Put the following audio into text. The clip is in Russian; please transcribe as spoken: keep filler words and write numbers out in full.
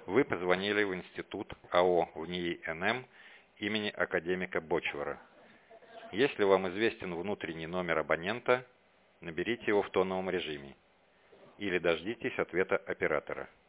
Вы позвонили в институт АО ВНИИ-НМ имени академика Бочвара. Если вам известен внутренний номер абонента, наберите его в тоновом режиме или дождитесь ответа оператора.